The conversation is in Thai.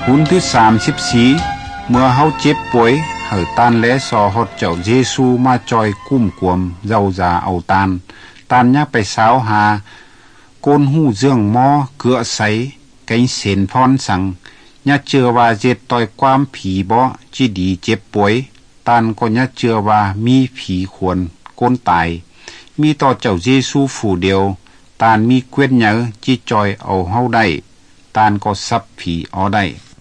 หุ่นที่34เมื่อเฮาเจ็บป่วยเฮาตานและสอฮอดเจ้าเยซูมาจอยกุ้มกวมเจ้าจาเอาตานยะไปสาวหาโกนหูเรื่องหมอเกือใสไกเส้นพรสังยะเชื่อว่าเจ็ดต่อยความผีบ่จิดีเจ็บป่วยตานก็ยะเชื่อว่ามีผีควรก้นตายมีต่อเจ้าเยซูผู้เดียวตานมีเกวียนเหยอจิจอยเอาเฮาได้ตานก็ซับผีเอาได้